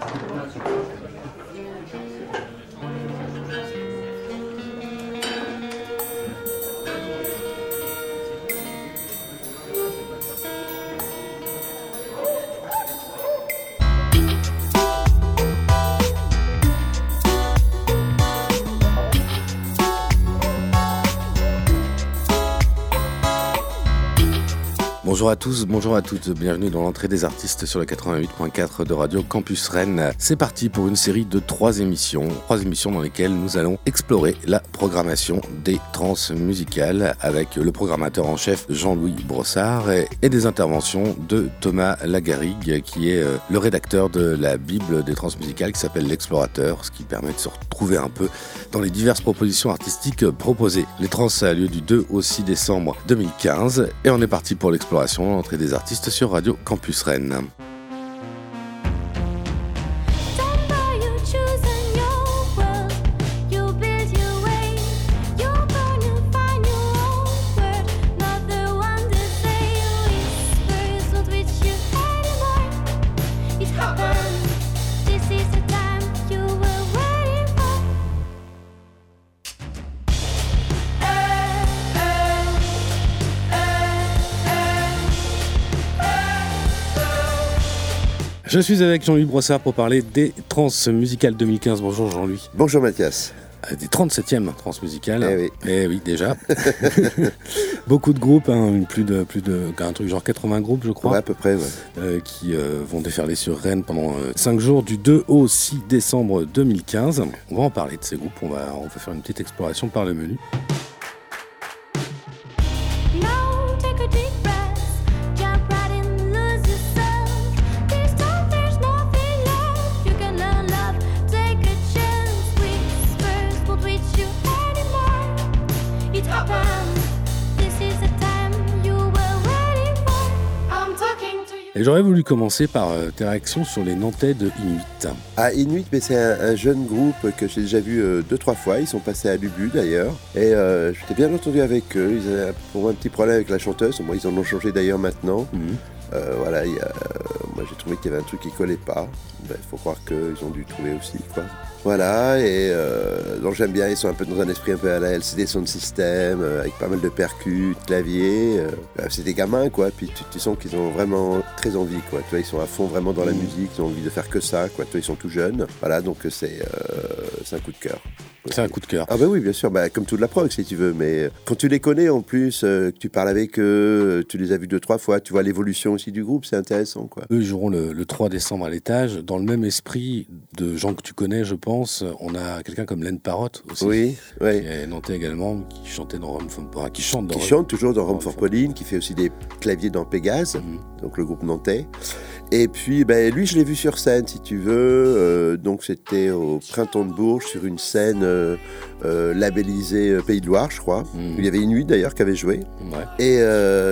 Bonjour à tous, bonjour à toutes, bienvenue dans l'entrée des artistes sur le 88.4 de Radio Campus Rennes. C'est parti pour une série de 3 émissions dans lesquelles nous allons explorer la programmation des trans musicales avec le programmateur en chef Jean-Louis Brossard et des interventions de Thomas Lagarrigue qui est le rédacteur de la Bible des trans musicales qui s'appelle L'Explorateur, ce qui permet de se retrouver un peu dans les diverses propositions artistiques proposées. Les trans a lieu du 2 au 6 décembre 2015 et on est parti pour l'exploration. L'entrée des artistes sur Radio Campus Rennes. Je suis avec Jean-Louis Brossard pour parler des Trans Musicales 2015. Bonjour Jean-Louis. Bonjour Mathias. Des 37e Trans Musicales. Eh oui. Eh oui, déjà. Beaucoup de groupes, plus de un truc genre 80 groupes, je crois. Ouais, à peu près, ouais. Qui vont déferler sur Rennes pendant 5 jours du 2 au 6 décembre 2015. On va en parler de ces groupes, on va faire une petite exploration par le menu. Et j'aurais voulu commencer par tes réactions sur les Nantais de Inuit. Ah, Inuit, mais c'est un jeune groupe que j'ai déjà vu 2-3 fois. Ils sont passés à Lubu d'ailleurs. Et j'étais bien entendu avec eux. Ils avaient pour moi un petit problème avec la chanteuse. Moi, ils en ont changé d'ailleurs maintenant. Voilà, moi j'ai trouvé qu'il y avait un truc qui collait pas. Il faut croire qu'ils ont dû trouver aussi, quoi. Voilà, et donc j'aime bien, ils sont un peu dans un esprit un peu à la LCD Sound System, avec pas mal de percus, de claviers. C'est des gamins, quoi, puis tu sens qu'ils ont vraiment très envie, quoi. Tu vois, ils sont à fond vraiment dans la musique, ils ont envie de faire que ça, quoi. Tu vois, ils sont tout jeunes. Voilà, donc c'est un coup de cœur. C'est un coup de cœur. Ah bah oui, bien sûr, comme toute la prog si tu veux, mais quand tu les connais en plus, que tu parles avec eux, tu les as vus 2-3 fois, tu vois l'évolution aussi du groupe, c'est intéressant, quoi. Eux joueront le 3 décembre à l'Étage, dans le même esprit de gens que tu connais, je pense. On a quelqu'un comme Len Parotte aussi, oui. Qui est nantais également, qui chantait dans Rome for qui chante toujours dans Rome for Pauline, qui fait aussi des claviers dans Pégase, donc le groupe nantais. Et puis, lui, je l'ai vu sur scène, si tu veux. Donc, c'était au Printemps de Bourges, sur une scène labellisée Pays de Loire, je crois. Il y avait Inuit, d'ailleurs, qui avait joué. Ouais. Et,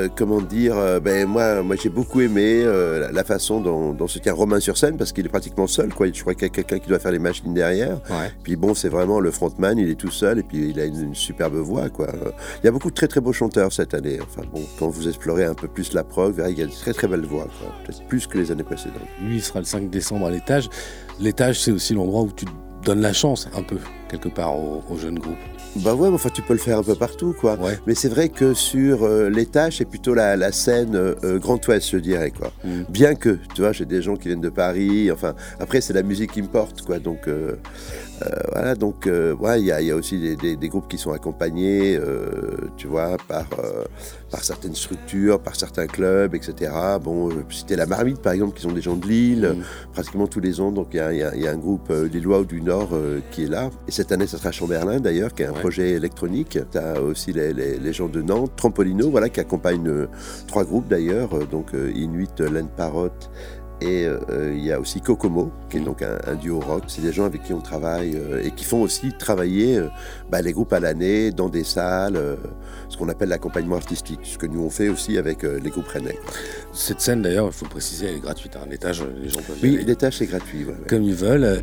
moi, j'ai beaucoup aimé la façon dont se tient Romain sur scène, parce qu'il est pratiquement seul, quoi. Je crois qu'il y a quelqu'un qui doit faire les machines derrière. Ouais. Puis bon, c'est vraiment le frontman, il est tout seul, et puis il a une superbe voix, quoi. Il y a beaucoup de très, très beaux chanteurs cette année. Enfin, bon, quand vous explorez un peu plus la prog, vous verrez qu'il y a de très, très belles voix, quoi. Peut-être plus que les années précédentes. Lui, il sera le 5 décembre à l'Étage. L'Étage, c'est aussi l'endroit où tu donnes la chance, un peu, quelque part, aux jeunes groupes. Bah ouais, enfin tu peux le faire un peu partout, quoi. Ouais. Mais c'est vrai que sur l'Étage, c'est plutôt la scène Grand Ouest, je dirais, quoi. Bien que, tu vois, j'ai des gens qui viennent de Paris, enfin, après c'est la musique qui me porte, quoi. Donc, voilà, donc, il y a aussi des groupes qui sont accompagnés, tu vois, par certaines structures, par certains clubs, etc. Bon, je peux citer la Marmite, par exemple, qui sont des gens de Lille, pratiquement tous les ans, donc il y a un groupe lillois ou du Nord qui est là. Et cette année, ça sera Chamberlain, d'ailleurs, qui est un projet électronique. Tu as aussi les gens de Nantes, Trampolino, voilà, qui accompagnent 3 groupes, d'ailleurs, donc Inuit, Len Parotte, et il y a aussi Kokomo, qui est donc un duo rock. C'est des gens avec qui on travaille et qui font aussi travailler les groupes à l'année dans des salles, ce qu'on appelle l'accompagnement artistique, ce que nous on fait aussi avec les groupes rennais. Cette scène d'ailleurs, il faut le préciser, elle est gratuite. L'Étage, les gens peuvent y aller. Oui, l'Étage c'est gratuit. Ouais. Comme ils veulent.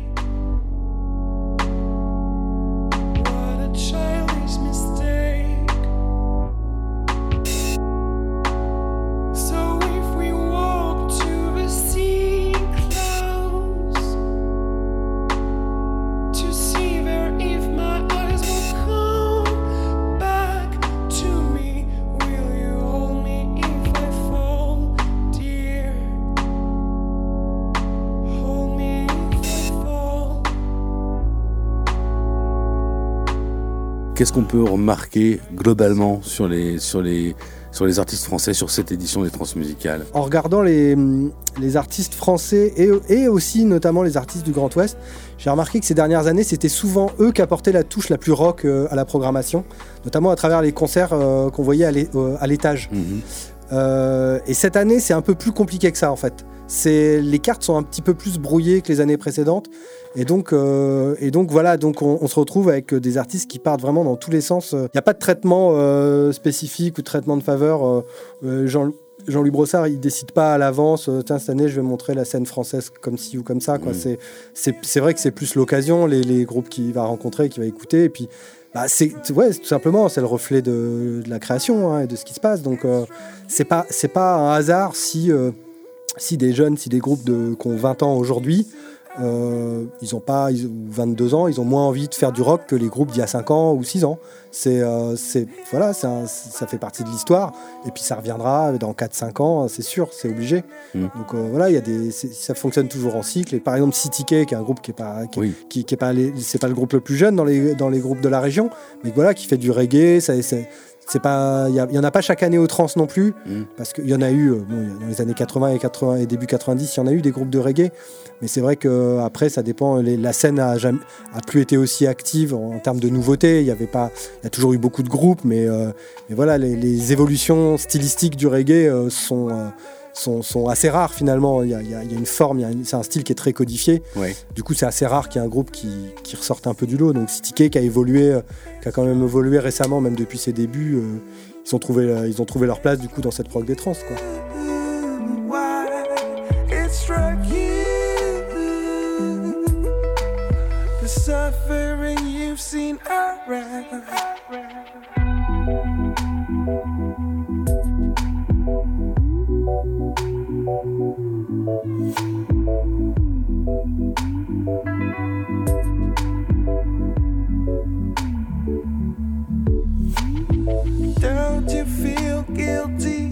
Qu'est-ce qu'on peut remarquer globalement sur les artistes français sur cette édition des Transmusicales? En regardant les artistes français et aussi notamment les artistes du Grand Ouest, j'ai remarqué que ces dernières années, c'était souvent eux qui apportaient la touche la plus rock à la programmation, notamment à travers les concerts qu'on voyait à l'étage. Et cette année, c'est un peu plus compliqué que ça en fait. Les cartes sont un petit peu plus brouillées que les années précédentes. Et donc voilà, on se retrouve avec des artistes qui partent vraiment dans tous les sens. Il n'y a pas de traitement spécifique ou de traitement de faveur. Jean-Louis Brossard, il ne décide pas à l'avance, tiens, cette année, je vais montrer la scène française comme ci ou comme ça. Quoi. C'est vrai que c'est plus l'occasion, les groupes qu'il va rencontrer, qu'il va écouter. Et puis, tout simplement, c'est le reflet de la création et de ce qui se passe. Donc, c'est pas un hasard si des jeunes, si des groupes qui ont 20 ans aujourd'hui, ils ont 22 ans, ils ont moins envie de faire du rock que les groupes d'il y a 5 ans ou 6 ans. Ça fait partie de l'histoire, et puis ça reviendra dans 4-5 ans, c'est sûr, c'est obligé. Donc ça fonctionne toujours en cycle. Et par exemple, CTK, qui est un groupe qui est pas c'est pas le groupe le plus jeune dans les groupes de la région, mais voilà, qui fait du reggae, il y en a pas chaque année au Trans non plus, parce qu'il y en a eu dans les années 80 et début 90, il y en a eu des groupes de reggae, mais c'est vrai que après ça dépend. La scène a plus été aussi active en termes de nouveautés. Il y a toujours eu beaucoup de groupes, mais voilà, les évolutions stylistiques du reggae sont assez rares finalement. Il y a une forme, c'est un style qui est très codifié. Ouais. Du coup, c'est assez rare qu'il y ait un groupe qui ressorte un peu du lot. Donc CTK qui a quand même évolué récemment, même depuis ses débuts, ils ont trouvé leur place du coup dans cette prog des trans, quoi. Don't you feel guilty?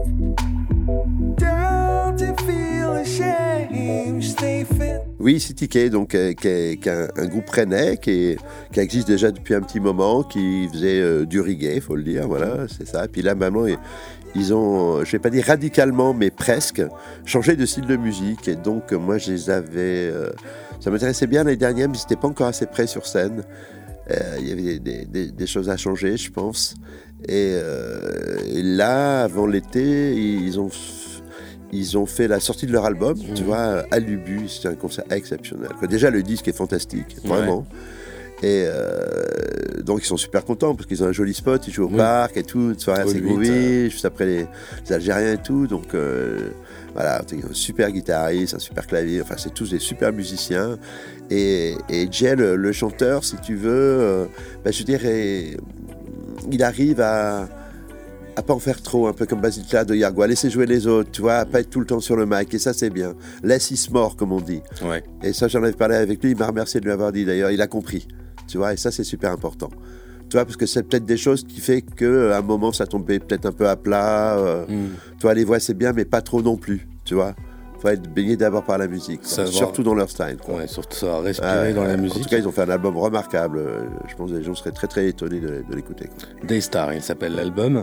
Don't you feel ashamed? Stay fit. Oui, CTK, donc, qui est un groupe rennais qui existe déjà depuis un petit moment, qui faisait du reggae, il faut le dire, voilà, c'est ça. Et puis là, maintenant, ils ont, je vais pas dire radicalement, mais presque, changé de style de musique. Et donc, moi, je les avais... ça m'intéressait bien l'année dernière, mais ils n'étaient pas encore assez prêts sur scène. Il y avait des choses à changer, je pense. Et là, avant l'été, ils ont fait la sortie de leur album, tu vois, à l'Ubu. C'était un concert exceptionnel. Déjà, le disque est fantastique, vraiment. Et donc, ils sont super contents parce qu'ils ont un joli spot, ils jouent au parc et tout, une soirée assez groovy, juste après les Algériens et tout. Donc, voilà, un super guitariste, un super clavier, enfin, c'est tous des super musiciens. Et Jay, le chanteur, si tu veux, je dirais, il arrive à pas en faire trop, un peu comme Basile de Yargo, à laisser jouer les autres, tu vois, à pas être tout le temps sur le mic, et ça c'est bien. Less is more, comme on dit. Ouais. Et ça, j'en avais parlé avec lui, il m'a remercié de lui avoir dit d'ailleurs, il a compris, tu vois, et ça c'est super important. Tu vois, parce que c'est peut-être des choses qui fait qu'à un moment ça tombait peut-être un peu à plat, tu vois, les voix c'est bien, mais pas trop non plus, tu vois. Il faut être baigné d'abord par la musique, surtout dans leur style. Quoi. Ouais, surtout ça, respirer dans la musique. En tout cas, ils ont fait un album remarquable. Je pense que les gens seraient très très étonnés de l'écouter. Quoi. Daystar, il s'appelle l'album.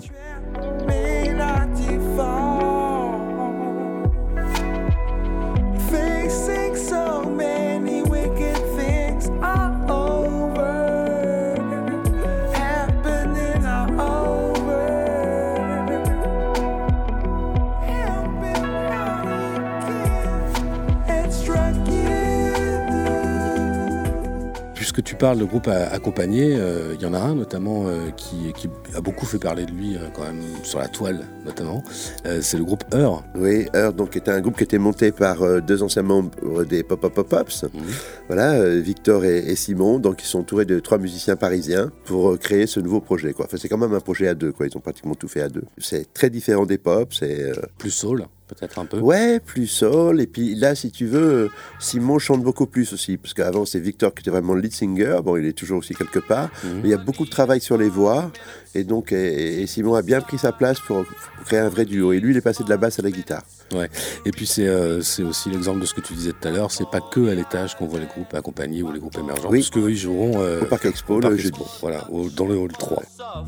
Que tu parles de groupe accompagné, il y en a un notamment qui a beaucoup fait parler de lui quand même sur la toile notamment, c'est le groupe Heur. Oui, Heur donc était un groupe qui était monté par deux anciens membres des Pop-Up-Pops, voilà, Victor et Simon, donc ils sont entourés de 3 musiciens parisiens pour créer ce nouveau projet, quoi. Enfin, c'est quand même un projet à 2, quoi. Ils ont pratiquement tout fait à 2. C'est très différent des pop, c'est plus soul. peut-être un peu. Ouais, plus soul. Et puis là, si tu veux, Simon chante beaucoup plus aussi. Parce qu'avant, c'est Victor qui était vraiment le lead singer. Bon, il est toujours aussi quelque part. Mais il y a beaucoup de travail sur les voix. Et donc, et Simon a bien pris sa place pour créer un vrai duo. Et lui, il est passé de la basse à la guitare. Ouais. Et puis c'est aussi l'exemple de ce que tu disais tout à l'heure. C'est pas que à l'étage qu'on voit les groupes accompagnés ou les groupes émergents. Oui. Parce qu'eux, ils joueront au Parc Expo le jeudi. Voilà, dans le hall 3.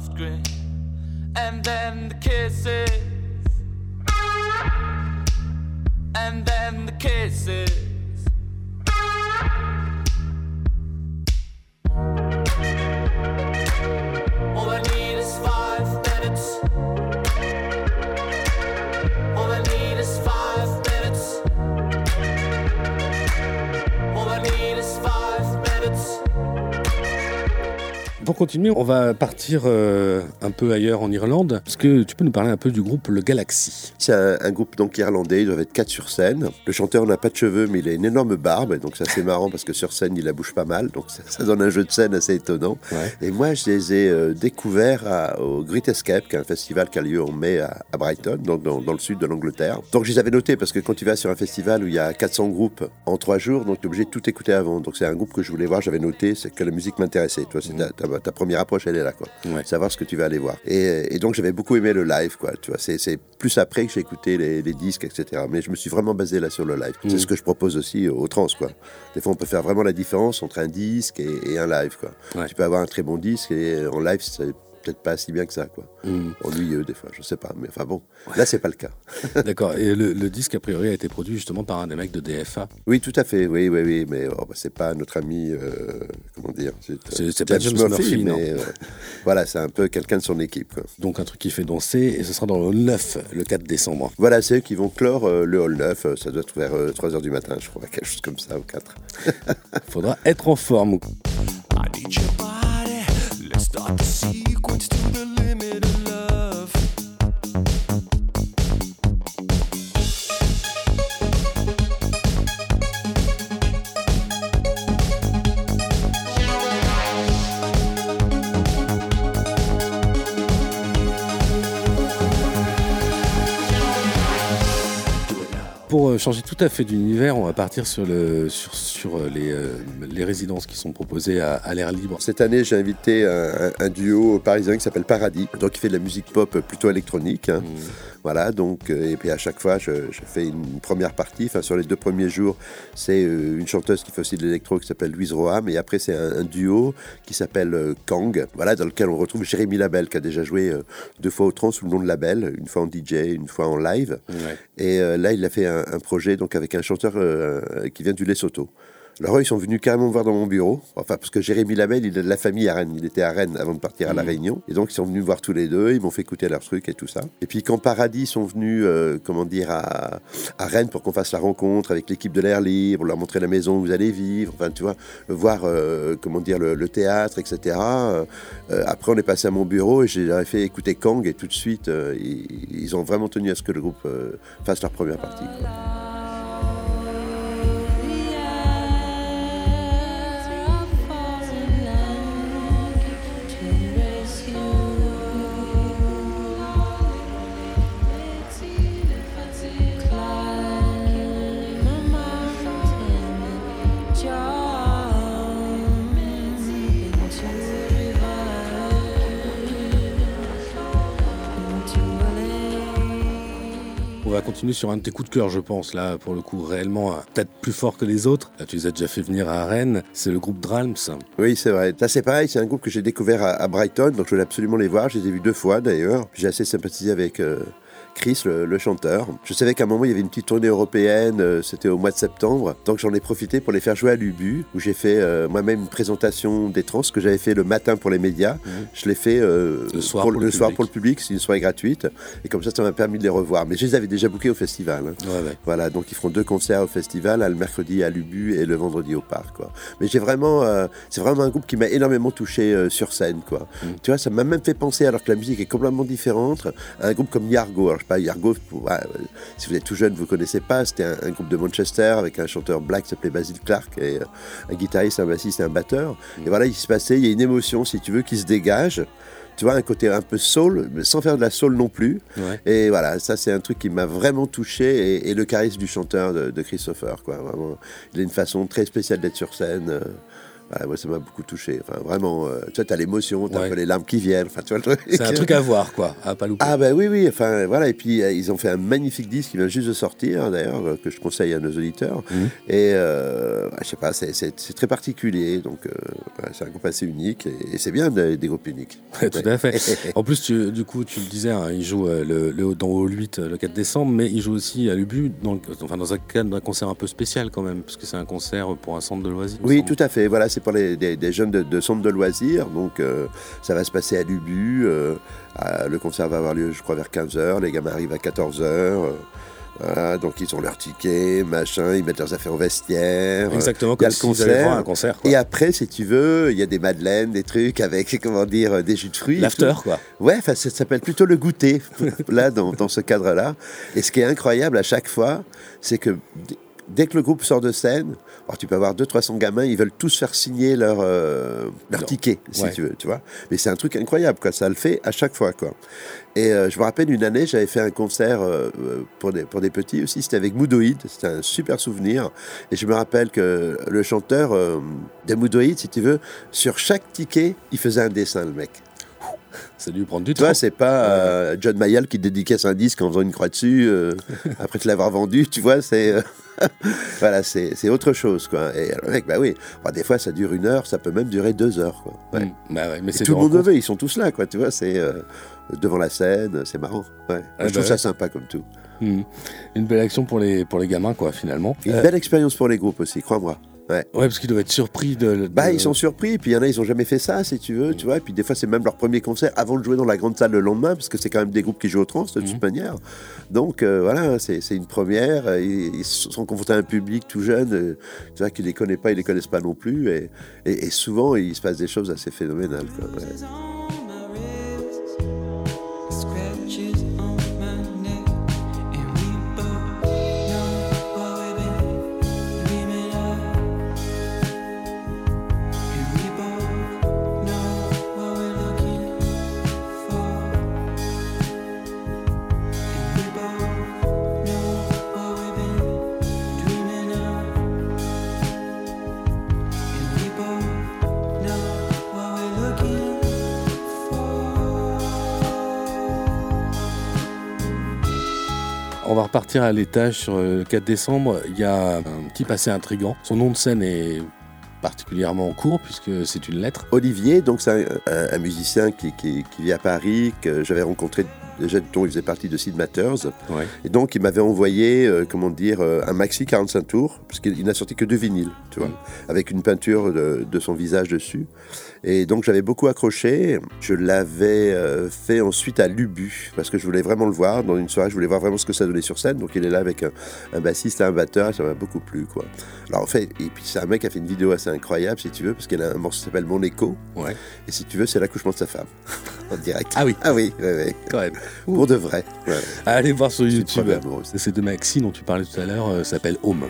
And then the kisses. And then the kisses. All I need is 5 minutes. All I need is 5 minutes. All I need is 5 minutes. Pour continuer, on va partir un peu ailleurs en Irlande. Est-ce que tu peux nous parler un peu du groupe Le Galaxy? C'est un groupe donc irlandais, ils doivent être 4 sur scène. Le chanteur n'a pas de cheveux, mais il a une énorme barbe, donc c'est assez marrant parce que sur scène, il la bouge pas mal, donc ça donne un jeu de scène assez étonnant. Ouais. Et moi, je les ai découverts au Great Escape, qui est un festival qui a lieu en mai à Brighton, donc dans le sud de l'Angleterre. Donc je les avais notés parce que quand tu vas sur un festival où il y a 400 groupes en 3 jours, donc tu es obligé de tout écouter avant. Donc c'est un groupe que je voulais voir, j'avais noté, c'est que la musique m'intéressait. Toi, c'est ta première approche, elle est là, quoi. Ouais. Savoir ce que tu vas aller voir. Et donc j'avais beaucoup aimé le live, quoi. Tu vois, c'est plus après que j'ai écouté les disques, etc. Mais je me suis vraiment basé là sur le live. C'est ce que je propose aussi aux trans, quoi. Des fois, on peut faire vraiment la différence entre un disque et un live, quoi. Ouais. Tu peux avoir un très bon disque et en live, c'est peut-être pas si bien que ça, quoi. Ennuyeux des fois, je sais pas, mais enfin bon, là c'est pas le cas. D'accord. Et le disque a priori a été produit justement par un des mecs de DFA. Oui, tout à fait. Oui, mais c'est pas notre ami. Comment dire, c'est pas James Murphy, mais voilà, c'est un peu quelqu'un de son équipe, quoi. Donc un truc qui fait danser, et ce sera dans le Hall 9 le 4 décembre. Voilà, c'est eux qui vont clore le Hall 9. Ça doit être vers 3h du matin, je crois, quelque chose comme ça, ou 4. Faudra être en forme. I need your body. Let's start the sequence to the limit of love. Pour changer tout à fait d'univers, on va partir sur les résidences qui sont proposées à l'air libre. Cette année, j'ai invité un duo parisien qui s'appelle Paradis, donc il fait de la musique pop plutôt électronique. Hein. Voilà, donc, et puis à chaque fois, je fais une première partie. Enfin, sur les 2 premiers jours, c'est une chanteuse qui fait aussi de l'électro qui s'appelle Louise Roham. Et après, c'est un duo qui s'appelle Kang, voilà, dans lequel on retrouve Jérémy Labelle, qui a déjà joué 2 fois au trans sous le nom de Labelle, une fois en DJ, une fois en live. Ouais. Et là, il a fait un projet donc, avec un chanteur qui vient du Lesotho. Alors eux, ils sont venus carrément me voir dans mon bureau, enfin parce que Jérémy Labelle, il a de la famille à Rennes, il était à Rennes avant de partir à La Réunion, et donc ils sont venus me voir tous les deux, ils m'ont fait écouter leurs trucs et tout ça. Et puis quand Paradis sont venus, à Rennes pour qu'on fasse la rencontre avec l'équipe de l'air libre, leur montrer la maison où vous allez vivre, enfin tu vois, voir le théâtre, etc. Après on est passé à mon bureau et j'ai fait écouter Kang et tout de suite ils ont vraiment tenu à ce que le groupe fasse leur première partie, quoi. On va continuer sur un de tes coups de cœur, je pense, là, pour le coup, réellement, peut-être plus fort que les autres. Là, tu les as déjà fait venir à Rennes, c'est le groupe Dralms. Oui, c'est vrai. Ça, c'est pareil, c'est un groupe que j'ai découvert à Brighton, donc je voulais absolument les voir. Je les ai vus 2 fois, d'ailleurs. J'ai assez sympathisé avec Chris, le chanteur. Je savais qu'à un moment, il y avait une petite tournée européenne, c'était au mois de septembre, donc j'en ai profité pour les faire jouer à l'Ubu, où j'ai fait moi-même une présentation des trans que j'avais fait le matin pour les médias. Je l'ai fait le soir pour le public, c'est une soirée gratuite, et comme ça m'a permis de les revoir. Mais je les avais déjà bookés au festival. Hein. Ouais. Voilà, donc ils feront 2 concerts au festival, le mercredi à l'Ubu et le vendredi au parc, quoi. Mais c'est vraiment un groupe qui m'a énormément touché sur scène, quoi. Tu vois, ça m'a même fait penser, alors que la musique est complètement différente, à un groupe comme Yargo. Alors, Yargo, si vous êtes tout jeune, vous ne connaissez pas, c'était un groupe de Manchester avec un chanteur black qui s'appelait Basil Clark et un guitariste, un bassiste et un batteur. Et voilà, il se passait, il y a une émotion, si tu veux, qui se dégage. tu vois, un côté un peu soul, mais sans faire de la soul non plus. Ouais. Et voilà, ça c'est un truc qui m'a vraiment touché, et le charisme du chanteur de Christopher, quoi. Vraiment, il a une façon très spéciale d'être sur scène. Voilà, moi, ça m'a beaucoup touché. Enfin, vraiment, tu vois, t'as l'émotion, t'as un peu les larmes qui viennent. Enfin, tu vois le truc. C'est un truc à voir, quoi, à pas louper. Ah ben oui. Enfin, voilà. Et puis, ils ont fait un magnifique disque qui vient juste de sortir, d'ailleurs, que je conseille à nos auditeurs. Et je sais pas, c'est très particulier. Donc, voilà, c'est un groupe assez unique. Et c'est bien des groupes uniques. Tout à fait. En plus, du coup, tu le disais, hein, il joue dans Hall 8 le 4 décembre, mais il joue aussi à l'Ubu, dans un cadre d'un concert un peu spécial quand même, parce que c'est un concert pour un centre de loisirs. Oui, tout à fait. Voilà, c'est pour des jeunes de centre de loisirs. Donc, ça va se passer à l'Ubu. Le concert va avoir lieu, je crois, vers 15h. Les gamins arrivent à 14h. Voilà, donc ils ont leur ticket, machin, ils mettent leurs affaires au vestiaire. Exactement, comme s'ils allaient voir un concert, quoi. Et après, si tu veux, il y a des madeleines, des trucs avec, comment dire, des jus de fruits. L'after, quoi. Ouais, ça s'appelle plutôt le goûter, là, dans ce cadre-là. Et ce qui est incroyable à chaque fois, c'est que dès que le groupe sort de scène, alors tu peux avoir 200-300 gamins, ils veulent tous faire signer leur ticket, si tu veux, tu vois. Mais c'est un truc incroyable, quoi. Ça le fait à chaque fois, quoi. Et je me rappelle une année, j'avais fait un concert pour des petits aussi, c'était avec Moodoïd, c'était un super souvenir. Et je me rappelle que le chanteur de Moodoïd, si tu veux, sur chaque ticket, il faisait un dessin, le mec. Ça dû prendre du temps. Tu vois, c'est pas John Mayall qui dédicace un disque en faisant une croix dessus après te l'avoir vendu, tu vois, c'est voilà, c'est autre chose, quoi. Et le mec, bah oui, des fois ça dure 1 heure, ça peut même durer 2 heures, quoi. Ouais. Bah ouais, mais tout le monde le veut, ils sont tous là, quoi, tu vois, c'est devant la scène, c'est marrant. Ouais. Je trouve ça sympa comme tout. Une belle action pour les gamins, quoi, finalement. Une belle expérience pour les groupes aussi, crois-moi. Ouais, parce qu'ils doivent être surpris de... ils sont surpris, puis il y en a, ils ont jamais fait ça, si tu veux, tu vois, et puis des fois, c'est même leur premier concert avant de jouer dans la grande salle le lendemain, parce que c'est quand même des groupes qui jouent au trans, de toute manière. Donc, voilà, c'est une première, ils sont confrontés à un public tout jeune, tu vois, qui les connaît pas, ils les connaissent pas non plus, et souvent, il se passe des choses assez phénoménales, quoi. Ouais. On va repartir à l'étage sur le 4 décembre. Il y a un petit passé intriguant. Son nom de scène est particulièrement court puisque c'est une lettre. Olivier, donc c'est un musicien qui vit à Paris, que j'avais rencontré déjà, dont il faisait partie de Sid Matters. Ouais. Et donc il m'avait envoyé, un maxi 45 tours, parce qu'il n'a sorti que 2 vinyles, tu vois, avec une peinture de son visage dessus. Et donc j'avais beaucoup accroché. Je l'avais fait ensuite à l'Ubu, parce que je voulais vraiment le voir. Dans une soirée, je voulais voir vraiment ce que ça donnait sur scène. Donc il est là avec un bassiste et un batteur, ça m'a beaucoup plu, quoi. Alors en fait, et puis c'est un mec qui a fait une vidéo assez incroyable, si tu veux, parce qu'il a un morceau qui s'appelle Mon Écho. Ouais. Et si tu veux, c'est l'accouchement de sa femme, en direct. Ah oui. Ah oui, ouais. Quand même. Pour de vrai. Ouais. Allez voir sur YouTube. Ces 2 maxi dont tu parlais tout à l'heure s'appellent Home.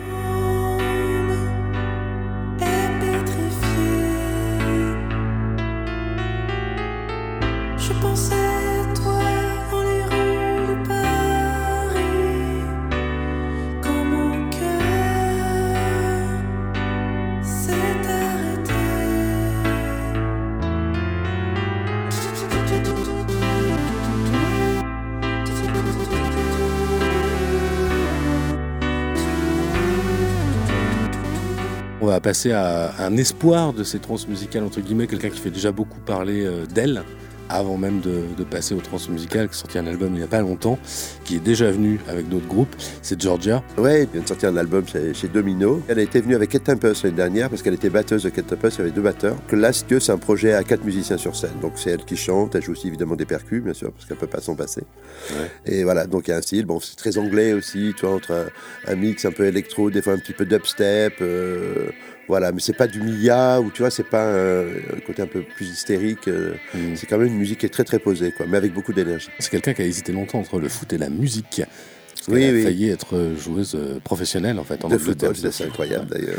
On va passer à un espoir de ces trans musicales, entre guillemets, quelqu'un qui fait déjà beaucoup parler d'elle, avant même de passer aux trans musicales, qui a sorti un album il n'y a pas longtemps, qui est déjà venu avec d'autres groupes, c'est Georgia. Ouais, elle vient de sortir un album chez Domino. Elle a été venue avec Cat Tempest l'année dernière, parce qu'elle était batteuse de Cat Tempest, il y avait 2 batteurs. Que là, c'est un projet à 4 musiciens sur scène, donc c'est elle qui chante, elle joue aussi évidemment des percus, bien sûr, parce qu'elle ne peut pas s'en passer. Ouais. Et voilà, donc il y a un style, bon, c'est très anglais aussi, tu vois, entre un mix un peu électro, des fois un petit peu dubstep, voilà, mais c'est pas du Mia, ou tu vois, c'est pas un côté un peu plus hystérique. C'est quand même une musique qui est très très posée, quoi, mais avec beaucoup d'énergie. C'est quelqu'un qui a hésité longtemps entre le foot et la musique. Parce qu'elle a failli être joueuse professionnelle, en fait, en Angleterre. C'est incroyable, d'ailleurs.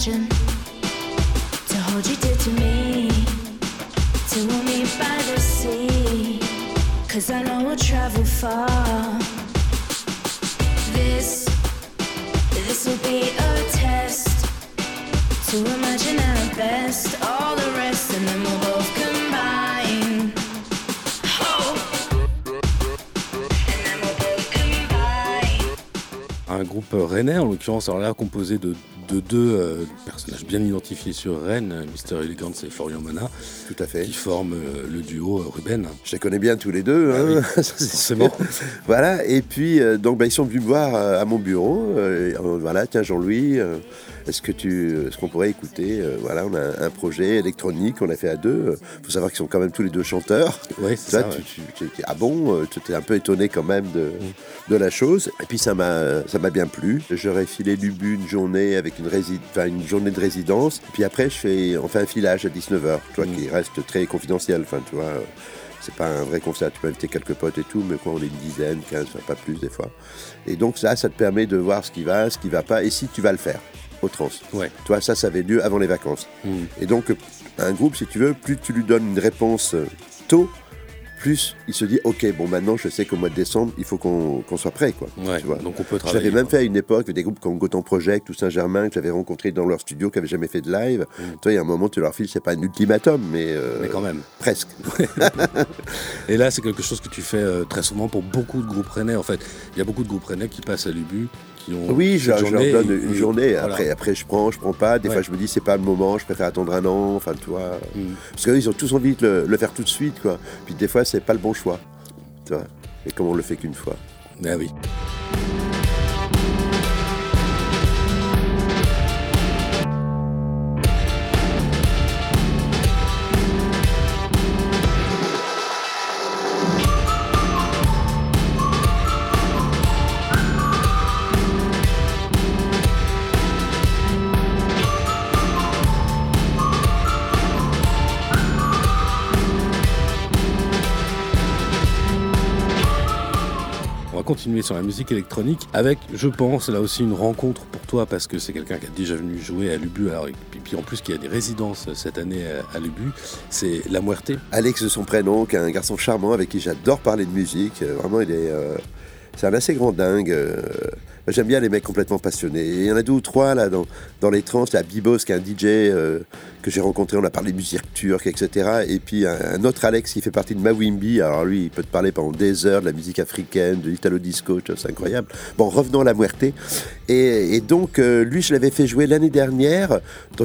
imagine to hold you dear to me, till we'll meet by the sea. 'Cause I know we'll travel far. This will be a test to imagine our best, all the rest, and then we'll both combine. Oh. And then we'll both combine. Un groupe rennais, en l'occurrence, alors là, composé de deux personnages bien identifiés sur Rennes, Mr. Elegance et Florian Mana. Tout à fait. Qui forment le duo Ruben. Je les connais bien tous les deux. Hein. Oui, forcément. Voilà, et puis donc ils sont venus me voir à mon bureau. Voilà, tiens Jean-Louis, est-ce qu'on pourrait écouter voilà, on a un projet électronique qu'on a fait à deux. Faut savoir qu'ils sont quand même tous les deux chanteurs. Oui, c'est ça. Ah bon, tu étais un peu étonné quand même de la chose. Et puis ça m'a bien plu. J'aurais filé l'Ubu une journée avec une journée de résidence. Puis après, on fait un filage à 19h, qui reste très confidentiel. Enfin, tu vois, c'est pas un vrai concert. Tu peux inviter quelques potes et tout, mais quoi, on est une dizaine, 15, pas plus des fois. Et donc ça te permet de voir ce qui va pas, et si tu vas le faire au trans. Ouais. Tu vois, ça avait lieu avant les vacances. Et donc, un groupe, si tu veux, plus tu lui donnes une réponse tôt, plus il se dit ok, bon, maintenant je sais qu'au mois de décembre il faut qu'on soit prêt, quoi. Ouais, tu vois. donc on peut travailler. J'avais même fait à une époque des groupes comme Gotham Project ou Saint-Germain que j'avais rencontrés dans leur studio, qui n'avaient jamais fait de live. Toi, il y a un moment tu leur files, c'est pas un ultimatum, mais quand même presque. Et là, c'est quelque chose que tu fais très souvent pour beaucoup de groupes rennais. En fait, il y a beaucoup de groupes rennais qui passent à l'Ubu. Oui, je leur donne une journée. Voilà. Après, je prends pas. Des fois, je me dis, c'est pas le moment, je préfère attendre un an. Enfin, tu vois. Parce qu'ils ont tous envie de le faire tout de suite, quoi. Puis des fois, c'est pas le bon choix. Tu vois. Et comme on le fait qu'une fois. Ah oui. Continuer sur la musique électronique avec, je pense, là aussi une rencontre pour toi, parce que c'est quelqu'un qui est déjà venu jouer à l'Ubu, alors, et puis en plus qui a des résidences cette année à l'Ubu, c'est La Muerte. Alex de son prénom, qui est un garçon charmant avec qui j'adore parler de musique. Vraiment, c'est un assez grand dingue. J'aime bien les mecs complètement passionnés. Et il y en a 2 ou 3 là dans les trans. Il y a Bibos qui est un DJ que j'ai rencontré, on a parlé de musique turque, etc. Et puis un autre Alex qui fait partie de Mawimbi. Alors lui, il peut te parler pendant des heures de la musique africaine, de l'italo disco, c'est incroyable. Bon, revenons à La Muerte. Et donc lui, je l'avais fait jouer l'année dernière,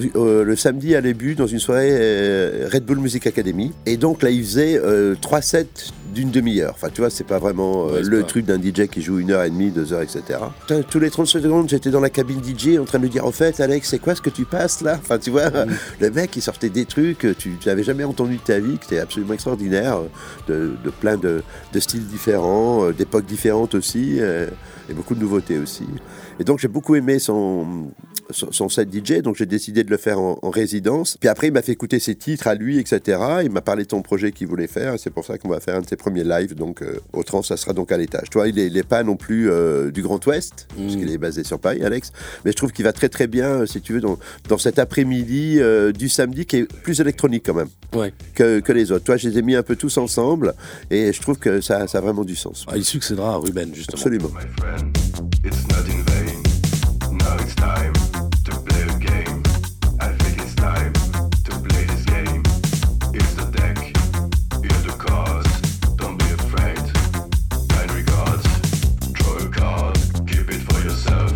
le samedi à l'Ubu, dans une soirée Red Bull Music Academy. Et donc là, il faisait 3 sets d'une demi-heure. Enfin, tu vois, c'est pas vraiment truc d'un DJ qui joue 1h30, 2h, etc. Putain, tous les 30 secondes, j'étais dans la cabine DJ en train de lui dire, au fait, Alex, c'est quoi ce que tu passes là? Enfin, tu vois, le mec, il sortait des trucs que tu n'avais jamais entendu de ta vie, qui étaient absolument extraordinaires, de plein de styles différents, d'époques différentes aussi, et beaucoup de nouveautés aussi. Et donc, j'ai beaucoup aimé son set DJ, donc j'ai décidé de le faire en résidence. Puis après, il m'a fait écouter ses titres à lui, etc. Il m'a parlé de son projet qu'il voulait faire, et c'est pour ça qu'on va faire un de ses premiers lives, donc au Trans, ça sera donc à l'étage. Toi, il n'est pas non plus du Grand Ouest, parce qu'il est basé sur Paris, Alex, mais je trouve qu'il va très très bien, si tu veux, dans cet après-midi du samedi, qui est plus électronique quand même, que les autres. Toi, je les ai mis un peu tous ensemble, et je trouve que ça a vraiment du sens. Il succédera à Ruben, justement. Absolument. It's not in vain. Now it's time to play a game. I think it's time to play this game. Here's the deck, here's the cards. Don't be afraid. Kind regards. Draw a card, keep it for yourself.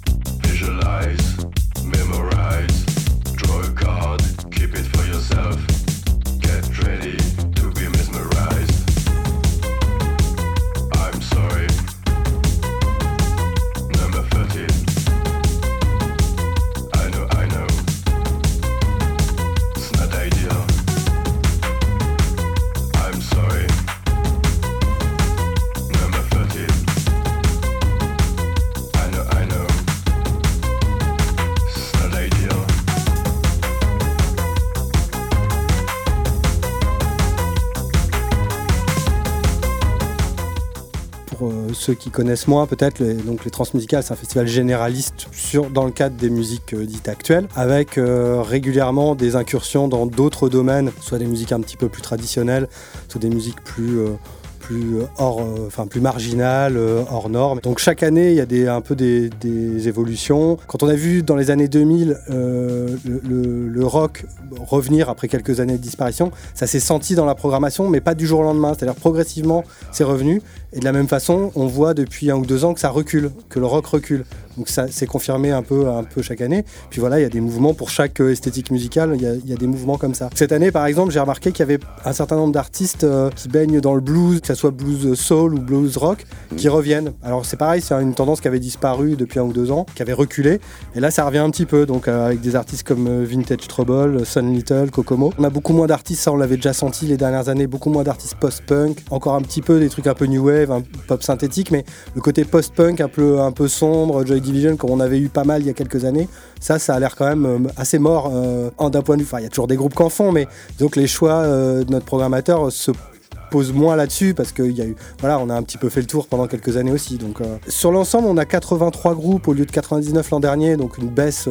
Visualize, memorize. Draw a card, keep it for yourself. Get ready to be mesmerized. I'm sorry. Number 13. pour ceux qui connaissent moins peut-être, donc les Transmusicales, c'est un festival généraliste dans le cadre des musiques dites actuelles, avec régulièrement des incursions dans d'autres domaines, soit des musiques un petit peu plus traditionnelles, soit des musiques plus marginales, hors normes. Donc chaque année, il y a un peu des évolutions. Quand on a vu dans les années 2000 le rock revenir après quelques années de disparition, ça s'est senti dans la programmation, mais pas du jour au lendemain. C'est-à-dire progressivement, c'est revenu. Et de la même façon, on voit depuis 1 ou 2 ans que ça recule, que le rock recule. Donc ça s'est confirmé un peu chaque année. Puis voilà, il y a des mouvements pour chaque esthétique musicale, il y a des mouvements comme ça. Cette année, par exemple, j'ai remarqué qu'il y avait un certain nombre d'artistes qui baignent dans le blues, que ce soit blues soul ou blues rock, qui reviennent. Alors c'est pareil, c'est une tendance qui avait disparu depuis 1 ou 2 ans, qui avait reculé. Et là, ça revient un petit peu, donc avec des artistes comme Vintage Trouble, Sun Little, Kokomo. On a beaucoup moins d'artistes, ça on l'avait déjà senti les dernières années, beaucoup moins d'artistes post-punk, encore un petit peu des trucs un peu new wave, un pop synthétique, mais le côté post-punk un peu sombre, Joy Division, comme on avait eu pas mal il y a quelques années, ça a l'air quand même assez mort d'un point de vue. Enfin, il y a toujours des groupes qui en font, mais donc les choix de notre programmateur se pose moins là-dessus parce que on a un petit peu fait le tour pendant quelques années aussi. Donc, sur l'ensemble, on a 83 groupes au lieu de 99 l'an dernier, donc une baisse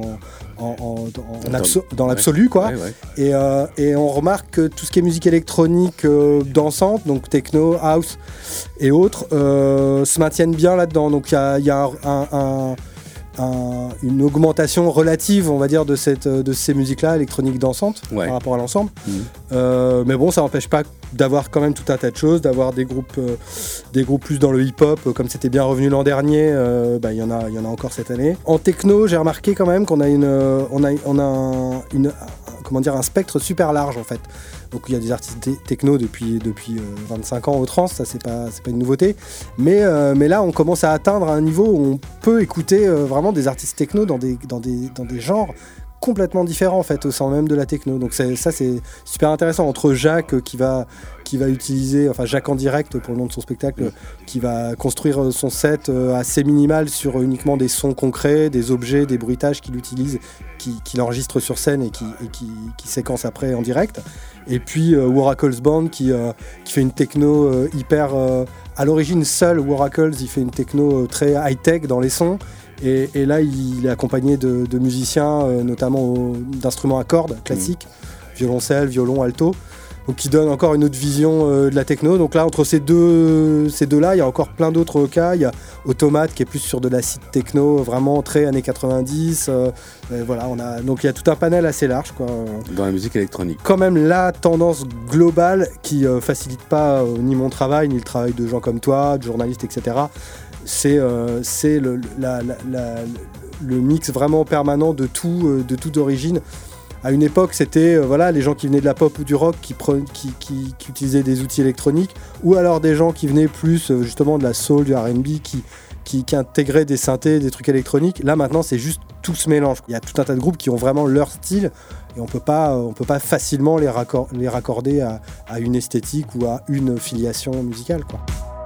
dans l'absolu, quoi. Ouais. Et on remarque que tout ce qui est musique électronique dansante, donc techno, house et autres, se maintiennent bien là-dedans. Donc il y a une augmentation relative, on va dire, de ces musiques-là électroniques dansantes par rapport à l'ensemble. Mais bon, ça n'empêche pas d'avoir quand même tout un tas de choses, d'avoir des groupes plus dans le hip-hop, comme c'était bien revenu l'an dernier. Il y en a encore cette année. En techno, j'ai remarqué quand même qu'on a un spectre super large en fait. Donc il y a des artistes techno depuis 25 ans au trans, ça c'est pas une nouveauté. Mais là on commence à atteindre un niveau où on peut écouter vraiment des artistes techno dans des genres complètement différents en fait au sein même de la techno. Donc c'est super intéressant, entre Jacques qui va utiliser, enfin Jacques en direct pour le nom de son spectacle, qui va construire son set assez minimal sur uniquement des sons concrets, des objets, des bruitages qu'il utilise, qu'il enregistre sur scène et qui séquence après en direct. Et puis Waracles Band qui fait une techno hyper... à l'origine seul, Waracles, il fait une techno très high-tech dans les sons. Et là, il est accompagné de musiciens, notamment d'instruments à cordes classiques, violoncelle, violon, alto, donc qui donnent encore une autre vision de la techno. Donc là, entre ces deux-là, il y a encore plein d'autres cas. Il y a Automate qui est plus sur de l'acid techno, vraiment très années 90. Donc il y a tout un panel assez large, quoi. Dans la musique électronique. Quand même la tendance globale qui facilite pas ni mon travail, ni le travail de gens comme toi, de journalistes, etc. C'est le mix vraiment permanent de tout d'origine. À une époque, c'était les gens qui venaient de la pop ou du rock qui utilisaient des outils électroniques, ou alors des gens qui venaient plus justement de la soul, du R&B, qui intégraient des synthés, des trucs électroniques. Là maintenant, c'est juste tout ce mélange. Il y a tout un tas de groupes qui ont vraiment leur style, et on peut pas facilement les raccorder à une esthétique ou à une filiation musicale, quoi.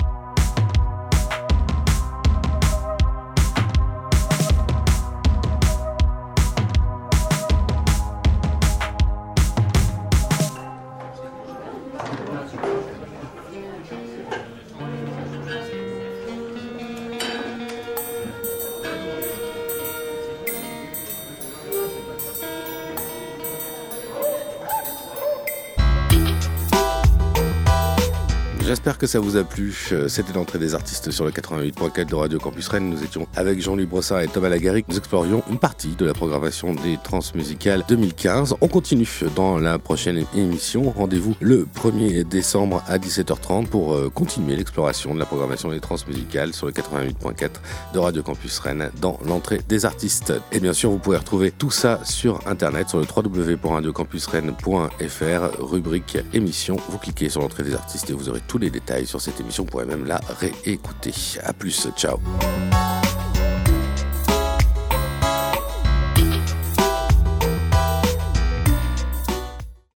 J'espère que ça vous a plu. C'était l'entrée des artistes sur le 88.4 de Radio Campus Rennes. Nous étions avec Jean-Louis Brossard et Thomas Lagaric. Nous explorions une partie de la programmation des Transmusicales 2015. On continue dans la prochaine émission. Rendez-vous le 1er décembre à 17h30 pour continuer l'exploration de la programmation des Transmusicales sur le 88.4 de Radio Campus Rennes dans l'entrée des artistes. Et bien sûr, vous pouvez retrouver tout ça sur Internet, sur le www.radiocampusrennes.fr, rubrique émission. Vous cliquez sur l'entrée des artistes et vous aurez tous les détails sur cette émission. Vous pourrez même la réécouter. À plus, ciao.